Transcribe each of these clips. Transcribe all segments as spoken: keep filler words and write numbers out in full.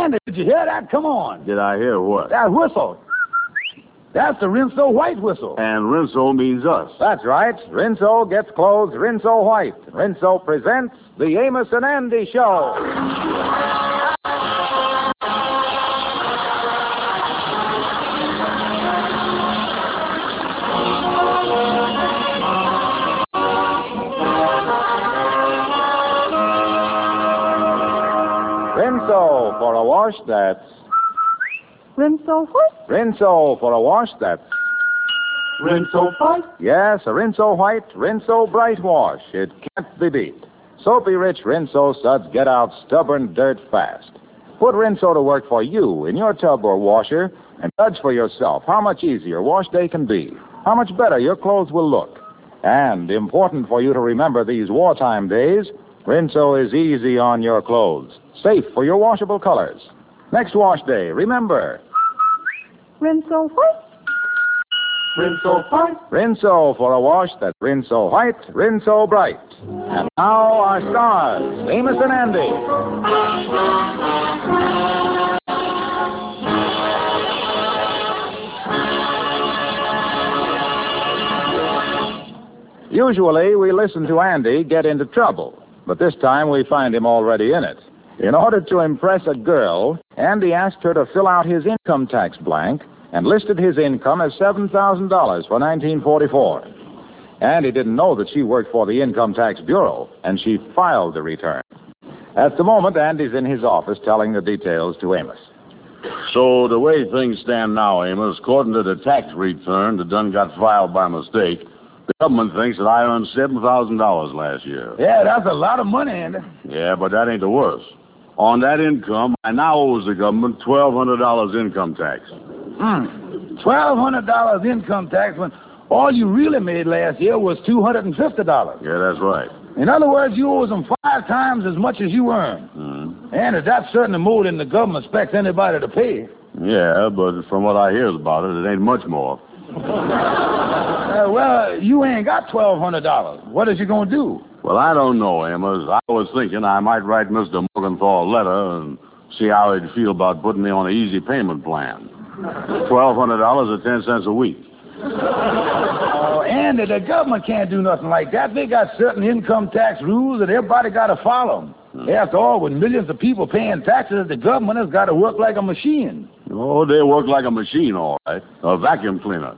Andy, did you hear that? Come on. Did I hear what? That whistle. That's the Rinso White whistle. And Rinso means us. That's right. Rinso gets clothes Rinso White. Rinso presents the Amos and Andy Show. Rinso for a wash, that's... Rinso what? Rinso for a wash, that's... Rinso White? Yes, a Rinso White, Rinso Bright wash. It can't be beat. Soapy rich Rinso suds get out stubborn dirt fast. Put Rinso to work for you in your tub or washer and judge for yourself how much easier wash day can be, how much better your clothes will look. And important for you to remember these wartime days, Rinso is easy on your clothes, safe for your washable colors. Next wash day, remember. Rinso what? Rinso White? Rinso for a wash that's Rinso White, Rinso Bright. And now our stars, Amos and Andy. Usually we listen to Andy get into trouble, but this time we find him already in it. In order to impress a girl, Andy asked her to fill out his income tax blank and listed his income as seven thousand dollars for nineteen forty-four. Andy didn't know that she worked for the Income Tax Bureau, and she filed the return. At the moment, Andy's in his office telling the details to Amos. So the way things stand now, Amos, according to the tax return that done got filed by mistake, the government thinks that I earned seven thousand dollars last year. Yeah, that's a lot of money, Andy. Yeah, but that ain't the worst. On that income, I now owes the government twelve hundred dollars income tax. Hmm. twelve hundred dollars income tax when all you really made last year was two hundred fifty dollars. Yeah, that's right. In other words, you owe them five times as much as you earn. Mm-hmm. And that's certainly more than the government expects anybody to pay. Yeah, but from what I hear about it, it ain't much more. Uh, well, you ain't got twelve hundred dollars. What is you going to do? Well, I don't know, Amos. I was thinking I might write Mister Morgenthau a letter and see how he'd feel about putting me on an easy payment plan. twelve hundred dollars or ten cents a week. Oh, Andy, the government can't do nothing like that. They got certain income tax rules that everybody got to follow. Hmm. After all, with millions of people paying taxes, the government has got to work like a machine. Oh, they work like a machine, all right. A vacuum cleaner.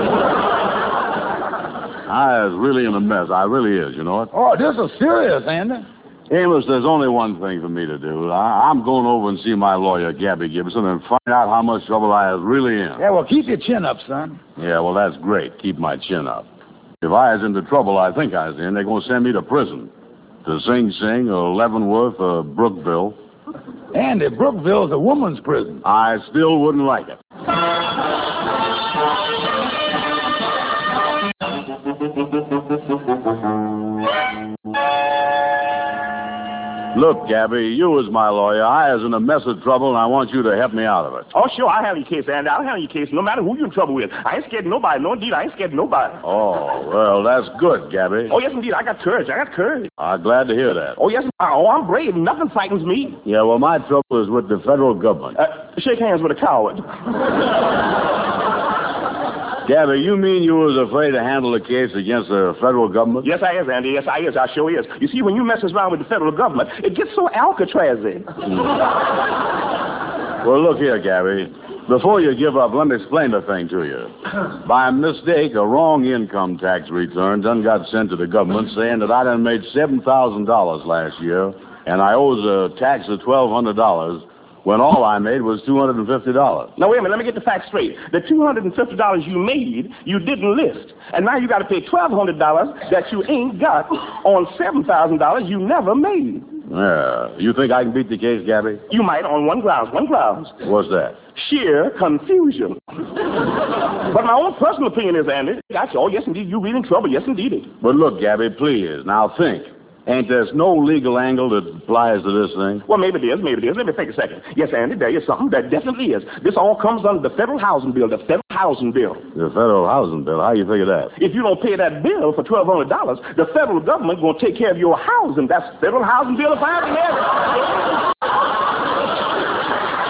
I is really in a mess. I really is, you know it? Oh, this is serious, Andy. Amos, there's only one thing for me to do. I, I'm going over and see my lawyer, Gabby Gibson, and find out how much trouble I is really in. Yeah, well, keep your chin up, son. Yeah, well, that's great. Keep my chin up. If I is in the trouble I think I is in, they're going to send me to prison. To Sing Sing or Leavenworth or Brookville. Andy, Brookville's a woman's prison. I still wouldn't like it. Look, Gabby, you as my lawyer, I is in a mess of trouble, and I want you to help me out of it. Oh, sure, I'll handle your case, Andy. I'll handle your case no matter who you're in trouble with. I ain't scared of nobody. No, indeed, I ain't scared of nobody. Oh, well, that's good, Gabby. Oh, yes, indeed, I got courage. I got courage. I'm glad to hear that. Oh, yes, oh, I'm brave. Nothing frightens me. Yeah, well, my trouble is with the federal government. Uh, shake hands with a coward. Gabby, you mean you was afraid to handle a case against the federal government? Yes, I is, Andy. Yes, I is. I sure is. You see, when you messes around with the federal government, it gets so Alcatraz-y. Well, look here, Gabby. Before you give up, let me explain the thing to you. By mistake, a wrong income tax return done got sent to the government saying that I done made seven thousand dollars last year, and I owes a tax of twelve hundred dollars, when all I made was two hundred fifty dollars. Now, wait a minute. Let me get the facts straight. The two hundred fifty dollars you made, you didn't list. And now you got to pay twelve hundred dollars that you ain't got on seven thousand dollars you never made. Yeah. You think I can beat the case, Gabby? You might on one grounds. One grounds. What's that? Sheer confusion. But my own personal opinion is, Andy, gotcha. Oh, yes, indeed. You're really in trouble. Yes, indeed. But look, Gabby, please. Now think. Ain't there no legal angle that applies to this thing? Well, maybe it is, maybe it is. Let me think a second. Yes, Andy, there is something. There definitely is. This all comes under the Federal Housing Bill, the Federal Housing Bill. The Federal Housing Bill? How you figure that? If you don't pay that bill for twelve hundred dollars, the federal government going to take care of your housing. That's Federal Housing Bill if I ever had it.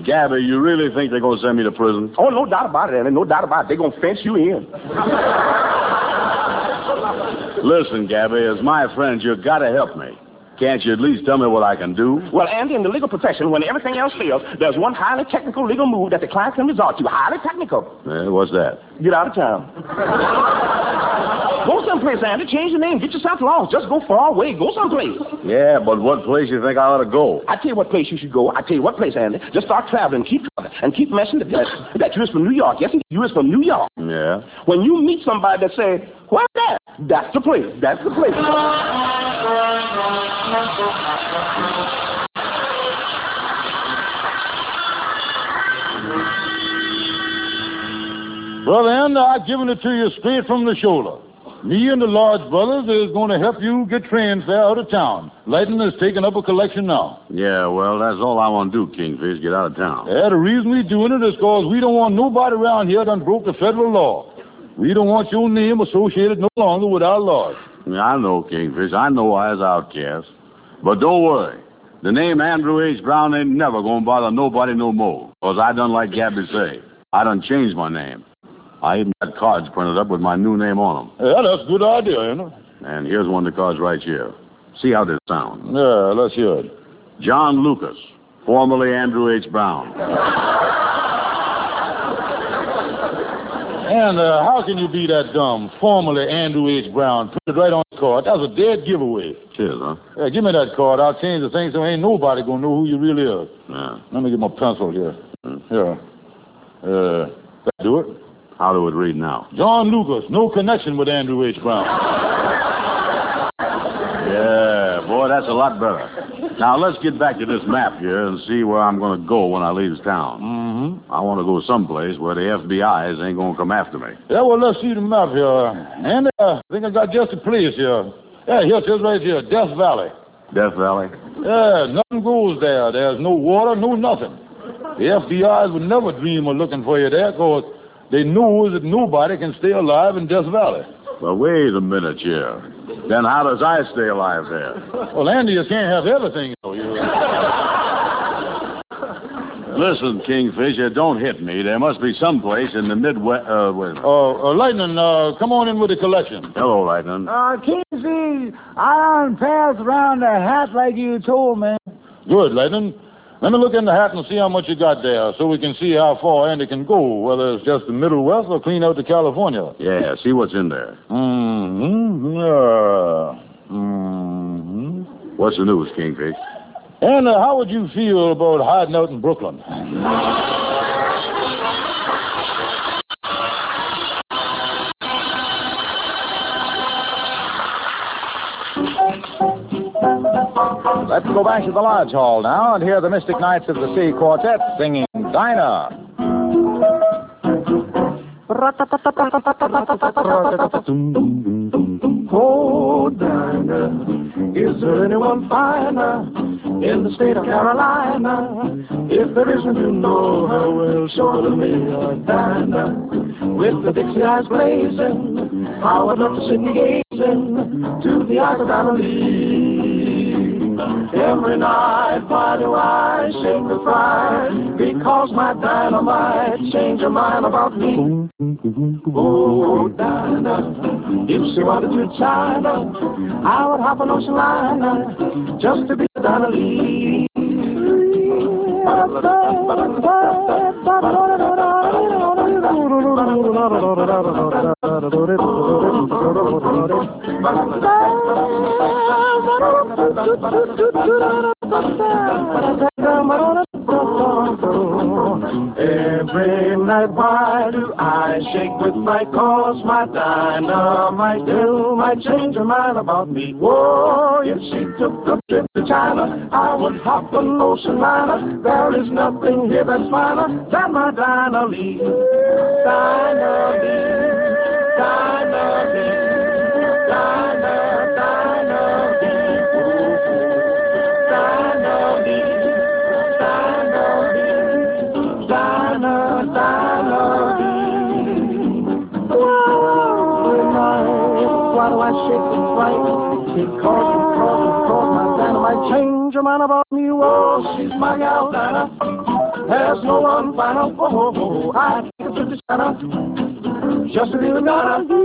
Gabby, you really think they're going to send me to prison? Oh, no doubt about it, Andy. No doubt about it. They're going to fence you in. Listen, Gabby, as my friend, you've got to help me. Can't you at least tell me what I can do? Well, Andy, in the legal profession, when everything else fails, there's one highly technical legal move that the client can resort to. Highly technical. Eh, what's that? Get out of town. Go someplace, Andy. Change your name. Get yourself lost. Just go far away. Go someplace. Yeah, but what place you think I ought to go? I tell you what place you should go. I tell you what place, Andy. Just start traveling. Keep traveling. And keep mentioning that, that you is from New York. Yes, you is from New York. Yeah. When you meet somebody that say, what's that? That's the place. That's the place. Brother Andy, I've given it to you straight from the shoulder. Me and the Lodge brothers is going to help you get train fare out of town. Lighton is taking up a collection now. Yeah, well, that's all I want to do, Kingfish, get out of town. Yeah, the reason we're doing it is because we don't want nobody around here done broke the federal law. We don't want your name associated no longer with our Lodge. Yeah, I know, Kingfish. I know I was outcast. But don't worry. The name Andrew H. Brown ain't never going to bother nobody no more. Because I done like Gabby say. I done changed my name. I even got cards printed up with my new name on them. Yeah, that's a good idea, you know. And here's one of the cards right here. See how this sounds. Yeah, let's hear it. John Lucas, formerly Andrew H. Brown. And uh, how can you be that dumb? Formerly Andrew H. Brown. Put it right on the card. That's a dead giveaway. Cheers, huh? Yeah, give me that card. I'll change the thing so ain't nobody gonna know who you really are. Yeah. Let me get my pencil here. Hmm. Here. Uh, that do it. How do it read now? John Lucas, no connection with Andrew H. Brown. Yeah, boy, that's a lot better. Now, let's get back to this map here and see where I'm going to go when I leave town. Mm-hmm. I want to go someplace where the F B I's ain't going to come after me. Yeah, well, let's see the map here. And uh, I think I got just a place here. Yeah, here it is right here, Death Valley. Death Valley? Yeah, nothing goes there. There's no water, no nothing. The F B I's would never dream of looking for you there because they know that nobody can stay alive in Death Valley. Well, wait a minute here. Then how does I stay alive there? Well, Andy, you can't have everything, you know. You... Listen, Kingfisher, don't hit me. There must be some place in the Midwest. Uh, wait. Oh, uh, Lightning, uh, come on in with the collection. Hello, Lightning. Uh, Kinsey, I done passed around the hat like you told me. Good, Lightning. Let me look in the hat and see how much you got there so we can see how far Andy can go, whether it's just the Middle West or clean out to California. Yeah, see what's in there. Mm-hmm. Yeah. Mm-hmm. What's the news, Kingfish? And uh, how would you feel about hiding out in Brooklyn? Let's go back to the Lodge Hall now and hear the Mystic Knights of the Sea Quartet singing Dinah. Oh, Dinah, is there anyone finer in the state of Carolina? If there isn't, you know her well, show to me, uh, Dinah, with the Dixie eyes blazing. I would love to sit gazing to the eyes of Dinah Lee. Every night, why do I shake the fright? Because my dynamite changed her mind about me. Oh, Dinah, if she wanted to China, I would hop an ocean liner just to be Dinah Lee. Every night, why do I shake with fright? Cause my dynamite still might change her mind about me. Whoa, if she took a trip to China, I would hop an ocean liner. There is nothing here that's finer than my Dinah Lee. Dinah Lee, Dinah Lee, Dinah, Dinah Lee, Dinah Lee, Dinah Lee, Dinah, Dinah Lee. Every night, why do I shake and fright? Because, because, because my dynamite change her mind about me. Oh, she's my gal, Dinah. There's no one finer. Oh, oh, oh. I take it to the center. Just a little diner. Just a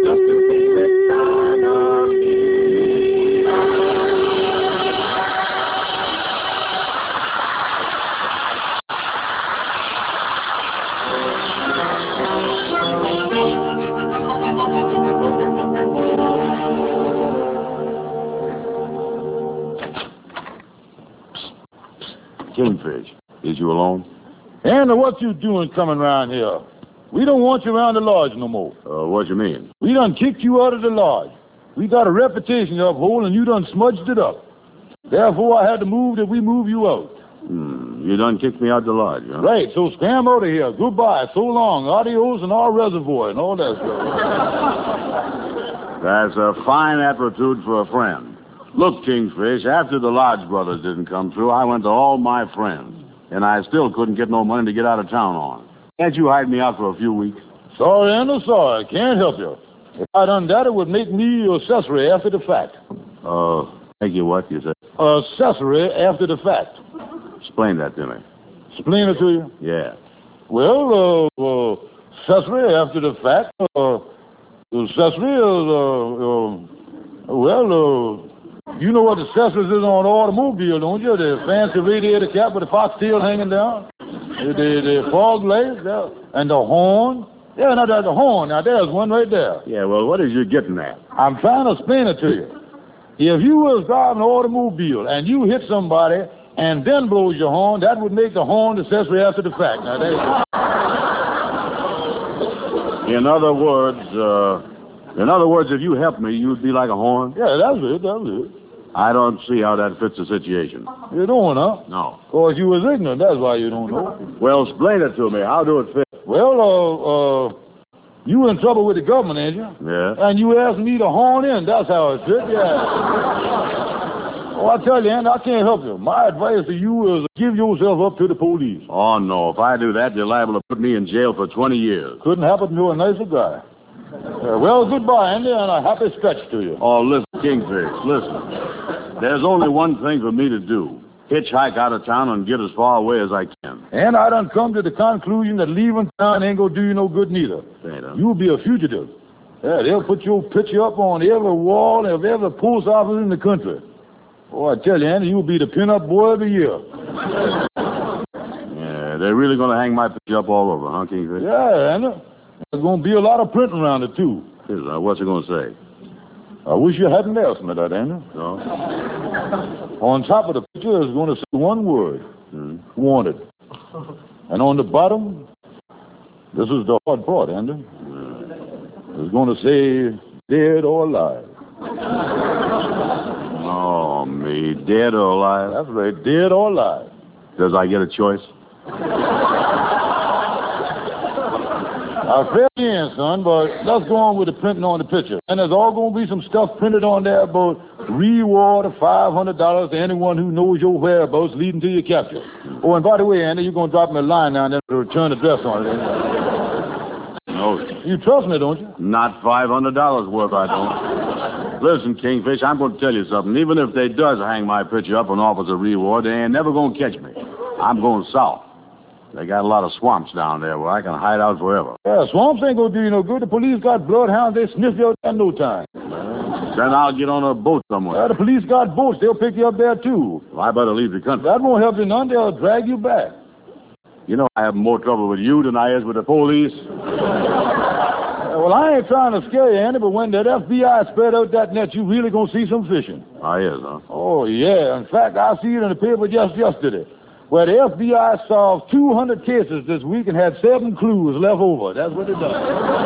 little Kingfish, is you alone? Andy, what you doing coming around here? We don't want you around the lodge no more. Uh, what you mean? We done kicked you out of the lodge. We got a reputation to uphold, and you done smudged it up. Therefore, I had to move that we move you out. Hmm. You done kicked me out the lodge, huh? Right, so scram out of here. Goodbye, so long, adios, and our reservoir, and all that stuff. That's a fine aptitude for a friend. Look, Kingfish, after the Lodge brothers didn't come through, I went to all my friends, and I still couldn't get no money to get out of town on. Can't you hide me out for a few weeks? Sorry, Andy, sorry. Can't help you. If I done that, it would make me accessory after the fact. Uh, thank you what, you said? Accessory after the fact. Explain that to me. Explain it to you? Yeah. Well, uh, uh accessory after the fact, uh, accessory is, uh, uh, well, uh, you know what the accessories is on an automobile, don't you? The fancy radiator cap with the foxtail hanging down, the, the, the fog lights, and the horn. Yeah, now there's the horn. Now there's one right there. Yeah, well, what is you getting at? I'm trying to explain it to you. If you was driving an automobile and you hit somebody and then blows your horn, that would make the horn accessory after the fact. Now, that In other words, uh, in other words, if you helped me, you'd be like a horn? Yeah, that's it, that's it. I don't see how that fits the situation. You don't, huh? No. Of course, you was ignorant. That's why you don't know. Well, explain it to me. How do it fit? Well, uh, uh, you in trouble with the government, ain't you? Yeah. And you asked me to horn in. That's how it fit, yeah. Oh, I tell you, Andy, I can't help you. My advice to you is give yourself up to the police. Oh, no. If I do that, you're liable to put me in jail for twenty years. Couldn't happen to a nicer guy. Uh, well, goodbye, Andy, and a happy stretch to you. Oh, listen, Kingfish, listen. There's only one thing for me to do. Hitchhike out of town and get as far away as I can. And I done come to the conclusion that leaving town ain't gonna do you no good neither. You'll be a fugitive. Yeah, they'll put your picture up on every wall of every post office in the country. Oh, I tell you, Andy, you'll be the pin-up boy of the year. Yeah, they're really gonna hang my picture up all over, huh, Kingfish? Yeah, Andy. There's gonna be a lot of printing around it, too. Is, uh, what's it gonna say? I wish you hadn't asked me that, Andy. No? On top of the picture is going to say one word. Hmm. Wanted. And on the bottom, this is the hard part, Andy. It's going to say dead or alive. Oh, me. Dead or alive? That's right, dead or alive. Does I get a choice? I fair you in, son, but let's go on with the printing on the picture. And there's all going to be some stuff printed on there about reward of five hundred dollars to anyone who knows your whereabouts leading to your capture. Oh, and by the way, Andy, you're going to drop me a line down there to return address on it. No. You trust me, don't you? Not five hundred dollars worth, I don't. Listen, Kingfish, I'm going to tell you something. Even if they does hang my picture up and offers a reward, they ain't never going to catch me. I'm going south. They got a lot of swamps down there where I can hide out forever. Yeah, swamps ain't gonna do you no good. The police got bloodhounds. They sniff you out in no time. Then I'll get on a boat somewhere. Yeah, the police got boats. They'll pick you up there, too. Well, I better leave the country. That won't help you none. They'll drag you back. You know, I have more trouble with you than I is with the police. Yeah, well, I ain't trying to scare you, Andy, but when that F B I spread out that net, you really gonna see some fishing. I is, huh? Oh, yeah. In fact, I see it in the paper just yesterday, where the F B I solved two hundred cases this week and had seven clues left over. That's what it does.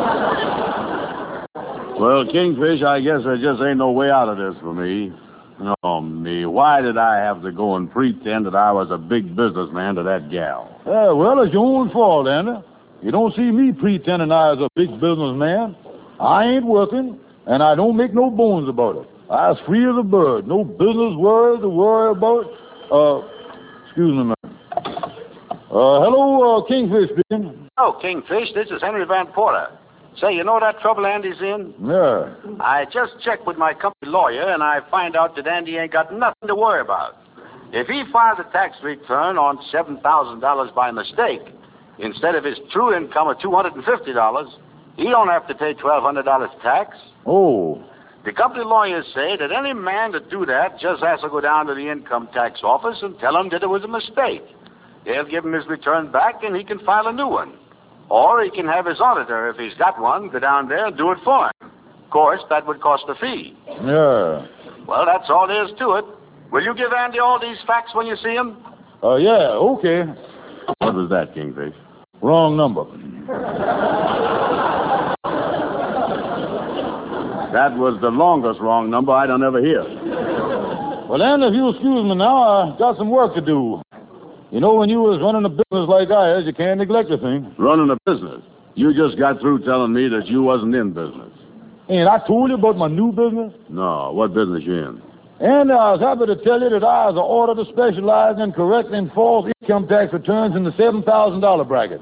Well, Kingfish, I guess there just ain't no way out of this for me. Oh, me. Why did I have to go and pretend that I was a big businessman to that gal? Yeah, well, it's your own fault, Andy. You don't see me pretending I was a big businessman. I ain't working, and I don't make no bones about it. I was free as a bird. No business worries to worry about. Uh... Excuse me, man. Uh, hello, uh, Kingfish speaking. Oh, Kingfish, this is Henry Van Porter. Say, you know that trouble Andy's in? Yeah. I just checked with my company lawyer, and I find out that Andy ain't got nothing to worry about. If he filed a tax return on seven thousand dollars by mistake, instead of his true income of two hundred fifty dollars, he don't have to pay twelve hundred dollars tax. Oh. The company lawyers say that any man that do that just has to go down to the income tax office and tell them that it was a mistake. They'll give him his return back and he can file a new one. Or he can have his auditor, if he's got one, go down there and do it for him. Of course, that would cost a fee. Yeah. Well, that's all there is to it. Will you give Andy all these facts when you see him? Uh, yeah, okay. What was that, Kingfish? Wrong number. That was the longest wrong number I don't ever hear. Well, then, if you excuse me now, I got some work to do. You know, when you was running a business like I is, you can't neglect a thing. Running a business? You just got through telling me that you wasn't in business. Ain't I told you about my new business? No, what business you in? And I was happy to tell you that I was ordered to specialize in correcting false income tax returns in the seven thousand dollars bracket.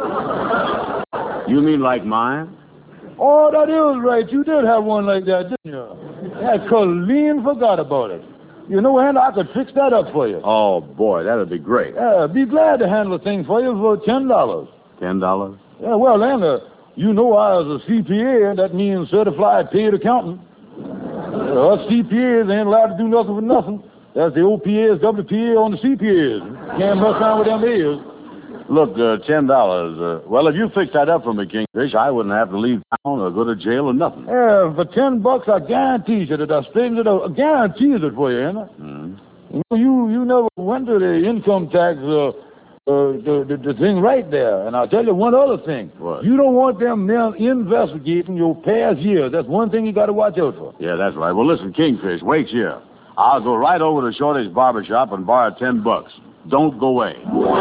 You mean like mine? Oh, that is right. You did have one like that, didn't you? Yeah, Colleen forgot about it. You know, and I could fix that up for you. Oh, boy, that'd be great. Yeah, be glad to handle the thing for you for ten dollars. Ten dollars? Yeah, well, and uh, you know I was a C P A, and that means certified paid accountant. Uh, us C P As ain't allowed to do nothing for nothing. That's the O P As, W P A on the C P As. Can't mess around with them ears. Look, uh, ten dollars. Uh, well, if you fix that up for me, Kingfish, I wouldn't have to leave town or go to jail or nothing. Yeah, for ten bucks, I guarantee you that I straightened it out. I guarantee it for you, ain't I? Mm. You know, you, you never went to the income tax, uh, uh, the, the, the thing right there. And I'll tell you one other thing. What? You don't want them men investigating your past years. That's one thing you got to watch out for. Yeah, that's right. Well, listen, Kingfish, wait here. I'll go right over to Shorty's barbershop and borrow ten bucks. Don't go away.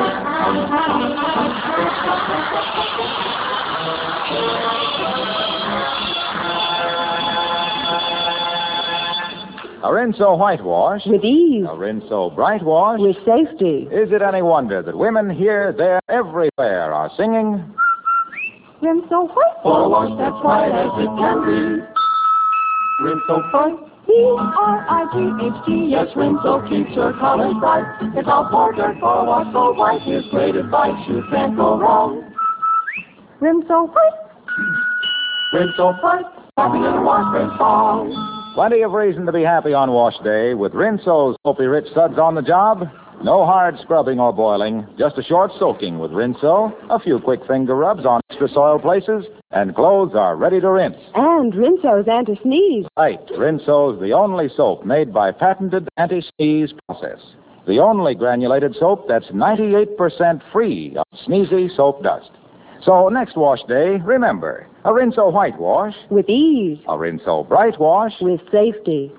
A Rinso whitewash. With ease. A Rinso bright wash. With safety. Is it any wonder that women here, there, everywhere are singing? Rinso white. For a wash that's white as it can be. Rinso bright. B R I G H T. Yes, Rinso keeps her colors bright. It's all portrait for a wash so white. Here's great advice, you can't go wrong. Rinso white. Rinso bright. Happy in a wash day song. Plenty of reason to be happy on wash day with Rinso's soapy rich suds on the job. No hard scrubbing or boiling, just a short soaking with Rinso, a few quick finger rubs on extra soiled places, and clothes are ready to rinse. And Rinso's anti-sneeze. Right, Rinso's the only soap made by patented anti-sneeze process. The only granulated soap that's ninety-eight percent free of sneezy soap dust. So next wash day, remember, a Rinso whitewash. With ease. A Rinso bright wash. With safety.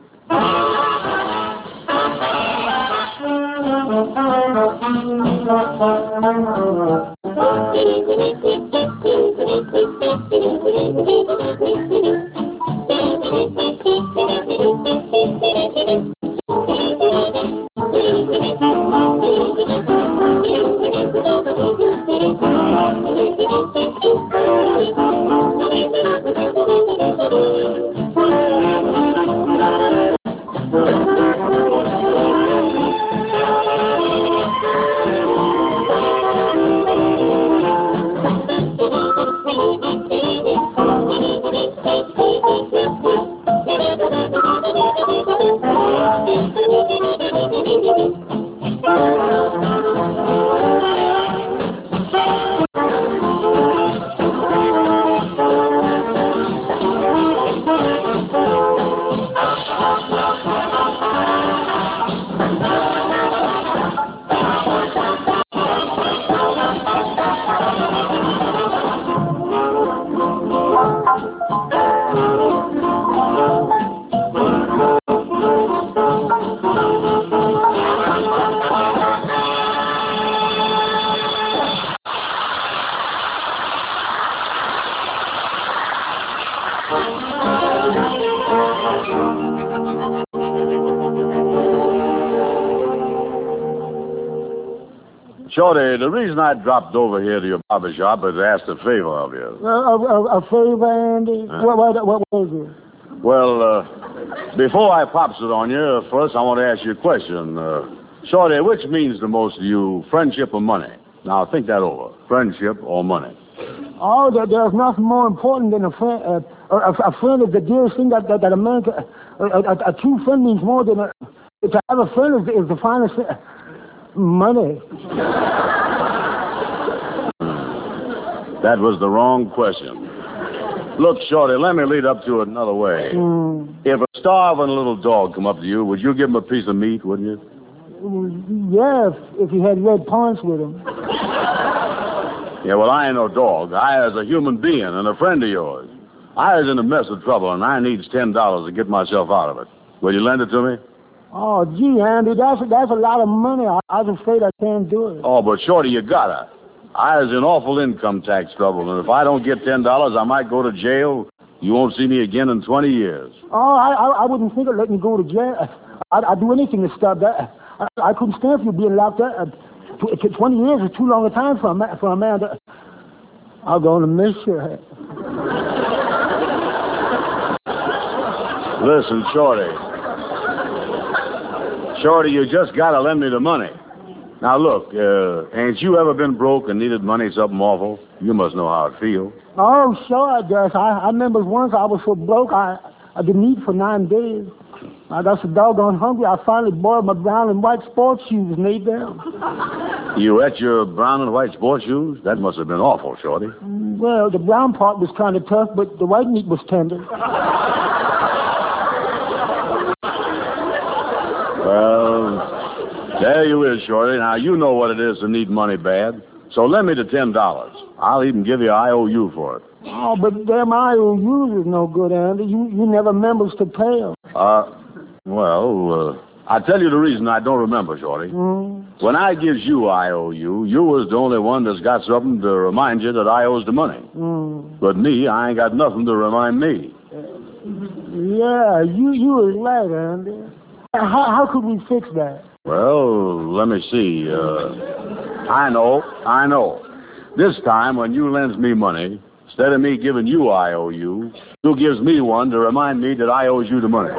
Shorty, the reason I dropped over here to your barber shop is to ask a favor of you. Uh, a, a, a favor, Andy? Huh? What, what, what was it? Well, uh, before I pops it on you, first I want to ask you a question. Uh, Shorty, which means the most to you, friendship or money? Now, think that over. Friendship or money? Oh, there, there's nothing more important than a friend. Uh, a, a friend is the dearest thing that, that, that a man can... A, a, a true friend means more than a... To have a friend is, is the finest thing. Money. That was the wrong question. Look, Shorty, let me lead up to it another way. Mm. If a starving little dog come up to you, would you give him a piece of meat, wouldn't you? Yeah, if, if he had red pants with him. Yeah, well, I ain't no dog. I is a human being and a friend of yours. I is in a mess of trouble, and I needs ten dollars to get myself out of it. Will you lend it to me? Oh, gee, Andy, that's, that's a lot of money. I, I was afraid I can't do it. Oh, but Shorty, you gotta. I is in awful income tax trouble, and if I don't get ten dollars, I might go to jail. You won't see me again in twenty years. Oh, I, I, I wouldn't think of letting you go to jail. I'd, I'd do anything to stop that. I, I couldn't stand for you being locked up. Uh, twenty years is too long a time for a, ma- for a man to... I'm going to miss you. Listen, Shorty. Shorty, you just gotta lend me the money. Now, look, uh, ain't you ever been broke and needed money something awful? You must know how it feels. Oh, sure, I guess. I, I remember once I was so broke, I, I didn't eat for nine days. I got so doggone hungry, I finally bought my brown and white sports shoes and ate them. You ate your brown and white sports shoes? That must have been awful, Shorty. Well, the brown part was kind of tough, but the white meat was tender. Well, there you is, Shorty. Now, you know what it is to need money bad. So lend me the ten dollars. I'll even give you I O U for it. Oh, but them I O Us is no good, Andy. You you never remembers to pay them. Uh, well, uh, I'll tell you the reason I don't remember, Shorty. Mm. When I gives you I O U, you was the only one that's got something to remind you that I owes the money. Mm. But me, I ain't got nothing to remind me. Yeah, you you was right, Andy. How, how could we fix that? Well, let me see. Uh, I know, I know. This time, when you lends me money, instead of me giving you I O U, you gives me one to remind me that I owes you the money.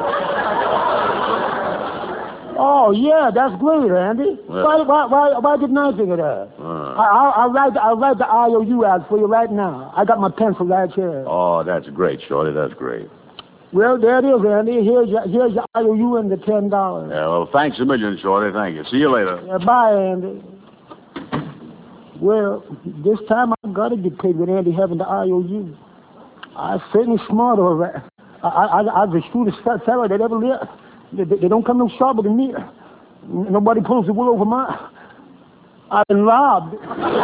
Oh, yeah, that's great, Andy. Well, why, why, why, why didn't I think of that? Uh, I, I'll, I'll, write, I'll write the I O U out for you right now. I got my pencil right here. oh, that's great, Shorty. That's great. Well, there it is, Andy. Here's your, here's your I O U and the ten dollars. Yeah, well, thanks a million, Shorty. Thank you. See you later. Yeah, bye, Andy. Well, this time I got to get paid with Andy having the I O U. I certainly smart all right. I, I, I, I'm the shrewdest fellow that ever lived. They, they don't come no sharper than me. Nobody pulls the wool over my... I've been robbed.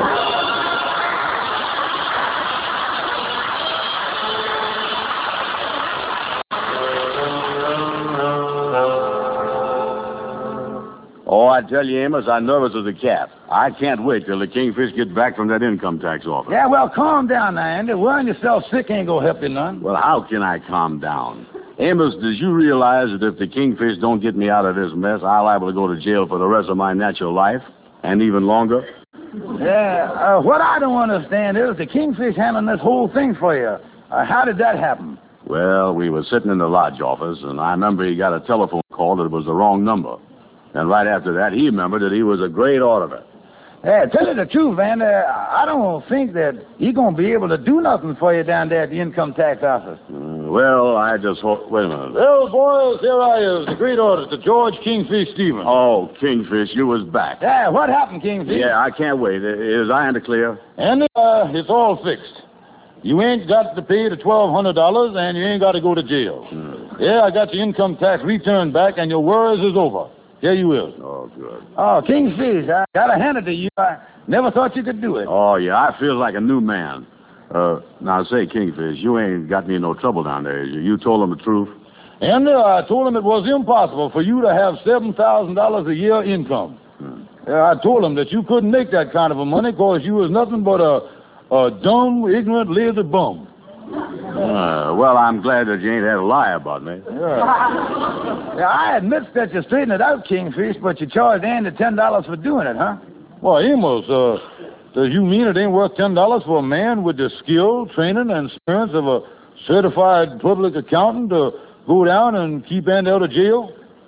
Oh, I tell you, Amos, I'm nervous as a cat. I can't wait till the Kingfish get back from that income tax office. Yeah, well, calm down now, Andy. Worrying yourself sick ain't gonna help you none. Well, how can I calm down? Amos, did you realize that if the Kingfish don't get me out of this mess, I'm liable to go to jail for the rest of my natural life, and even longer? Yeah, uh, what I don't understand is the Kingfish handling this whole thing for you. Uh, how did that happen? Well, we were sitting in the lodge office, and I remember he got a telephone call that it was the wrong number. And right after that, he remembered that he was a great auditor. Yeah, tell you the truth, Van, uh, I don't think that he's going to be able to do nothing for you down there at the income tax office. Mm, well, I just hope... Wait a minute. Well, boys, here I is, the great auditor, George Kingfish Stevens. Oh, Kingfish, you was back. Yeah, what happened, Kingfish? Yeah, I can't wait. Is I in the clear? And uh, it's all fixed. You ain't got to pay the twelve hundred dollars, and you ain't got to go to jail. Hmm. Yeah, I got your income tax return back, and your worries is over. Here you is. Oh, good. Oh, Kingfish, I gotta hand it to you. I never thought you could do it. Oh, yeah, I feel like a new man. Uh, now, say, Kingfish, you ain't got me in no trouble down there. You, you told them the truth? And uh, I told him it was impossible for you to have seven thousand dollars a year income. Hmm. Yeah, I told him that you couldn't make that kind of a money because you was nothing but a, a dumb, ignorant, lazy bum. Uh, well, I'm glad that you ain't had a lie about me. Yeah. Yeah, I admit that you straightened it out, Kingfish, but you charged Andy ten dollars for doing it, huh? Well, Amos, uh, does you mean it ain't worth ten dollars for a man with the skill, training, and experience of a certified public accountant to go down and keep Andy out of jail?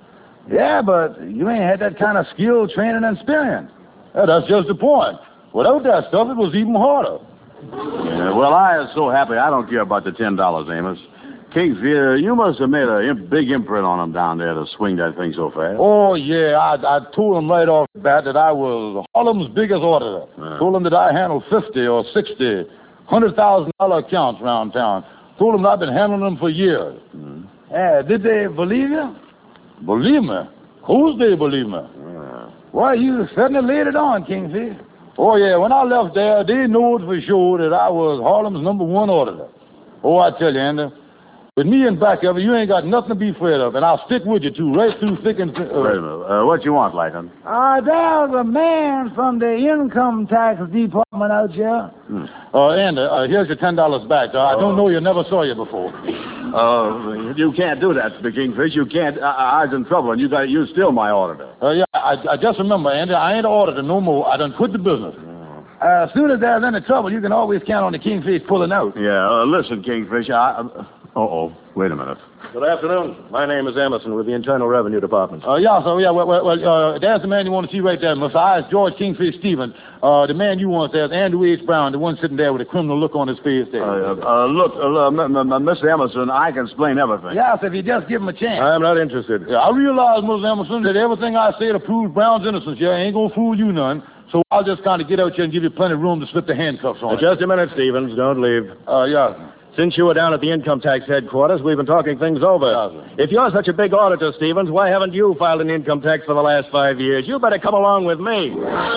Yeah, but you ain't had that kind of skill, training, and experience. Yeah, that's just the point. Without that stuff, it was even harder. Yeah, well, I am so happy I don't care about the ten dollars, Amos. Kingfish, you must have made a imp- big imprint on him down there to swing that thing so fast. Oh, yeah, I, I told him right off the bat that I was Harlem's biggest auditor. Yeah. Told him that I handled fifty or sixty, one hundred thousand dollar accounts around town. Told him that I've been handling them for years. Mm. Yeah, did they believe you? Believe me? Who's they believe me? Yeah. Well, you certainly laid it on, Kingfish. Oh, yeah, when I left there, they knew it for sure that I was Harlem's number one auditor. Oh, I tell you, Andy, with me in back of it, you ain't got nothing to be afraid of, and I'll stick with you, too, right through thick and thin. Uh, Wait a minute. Uh, what you want, Lycan? Uh, there's a man from the income tax department out here. Hmm. Uh, Andy, uh, here's your ten dollars back. Uh, I don't know you, never saw you before. Uh, you can't do that, the Kingfish. You can't. I, I was in trouble, and you got you still my auditor. Uh, yeah, I, I just remember, Andy, I ain't an auditor no more. I done quit the business. Uh, as soon as there's any trouble, you can always count on the Kingfish pulling out. Yeah, uh, listen, Kingfish, I... Uh oh, wait a minute. Good afternoon. My name is Emerson with the Internal Revenue Department. Uh, yeah, so, yeah, well, well, well uh, there's the man you want to see right there, Mister I. It's George Kingfish Stevens. Uh, the man you want there's Andrew H. Brown, the one sitting there with a criminal look on his face there. Uh, uh, look, uh, m- m- Mister Emerson, I can explain everything. Yes, if you just give him a chance. I am not interested. Yeah, I realize, Mister Emerson, that everything I say to prove Brown's innocence here ain't gonna fool you none. So I'll just kind of get out here and give you plenty of room to slip the handcuffs on. Uh, just a minute, Stevens. Don't leave. Uh, yeah. Since you were down at the income tax headquarters, we've been talking things over. Yeah, if you're such a big auditor, Stevens, why haven't you filed an income tax for the last five years? You better come along with me.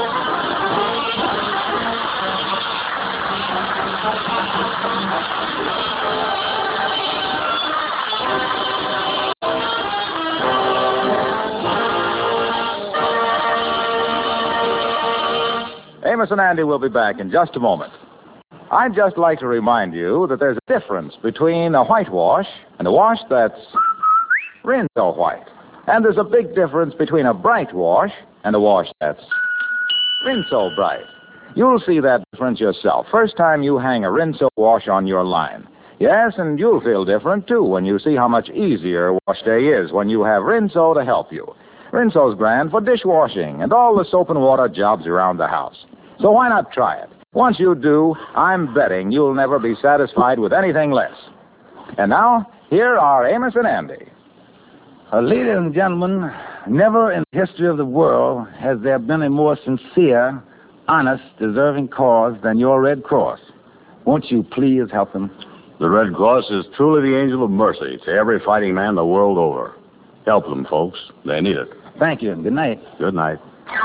Amos and Andy will be back in just a moment. I'd just like to remind you that there's a difference between a whitewash and a wash that's Rinso white. And there's a big difference between a bright wash and a wash that's Rinso bright. You'll see that difference yourself first time you hang a Rinso wash on your line. Yes, and you'll feel different, too, when you see how much easier wash day is when you have Rinso to help you. Rinso's grand for dishwashing and all the soap and water jobs around the house. So why not try it? Once you do, I'm betting you'll never be satisfied with anything less. And now, here are Amos and Andy. Uh, ladies and gentlemen, never in the history of the world has there been a more sincere, honest, deserving cause than your Red Cross. Won't you please help them? The Red Cross is truly the angel of mercy to every fighting man the world over. Help them, folks. They need it. Thank you, and good night. Good night.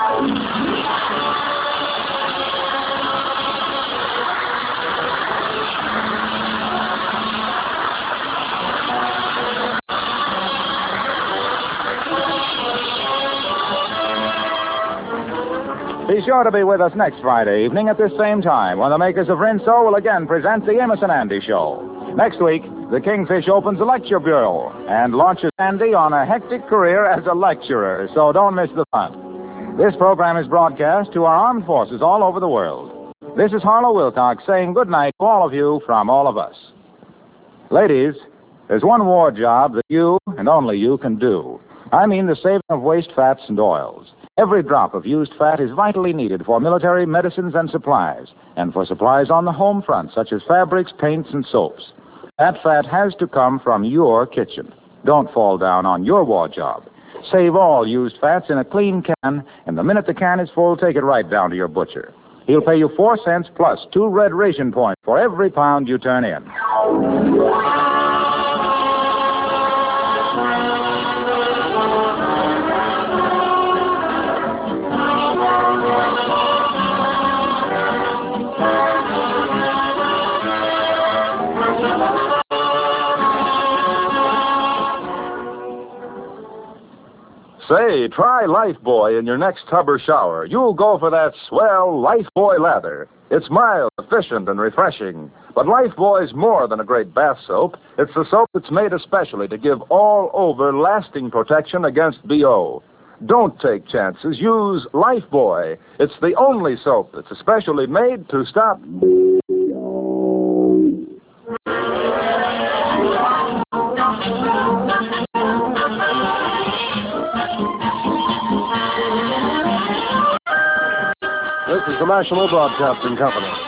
Be sure to be with us next Friday evening at this same time when the makers of Rinso will again present the Amos and Andy Show. Next week, the Kingfish opens a lecture bureau and launches Andy on a hectic career as a lecturer, so don't miss the fun. This program is broadcast to our armed forces all over the world. This is Harlow Wilcox saying good night to all of you from all of us. Ladies, there's one war job that you and only you can do. I mean the saving of waste fats and oils. Every drop of used fat is vitally needed for military medicines and supplies, and for supplies on the home front, such as fabrics, paints, and soaps. That fat has to come from your kitchen. Don't fall down on your war job. Save all used fats in a clean can, and the minute the can is full, take it right down to your butcher. He'll pay you four cents plus two red ration points for every pound you turn in. Say, try Lifebuoy in your next tub or shower. You'll go for that swell Lifebuoy lather. It's mild, efficient, and refreshing. But Lifebuoy's more than a great bath soap. It's a soap that's made especially to give all-over lasting protection against B O. Don't take chances. Use Lifebuoy. It's the only soap that's especially made to stop B O. This is the National Broadcasting Company.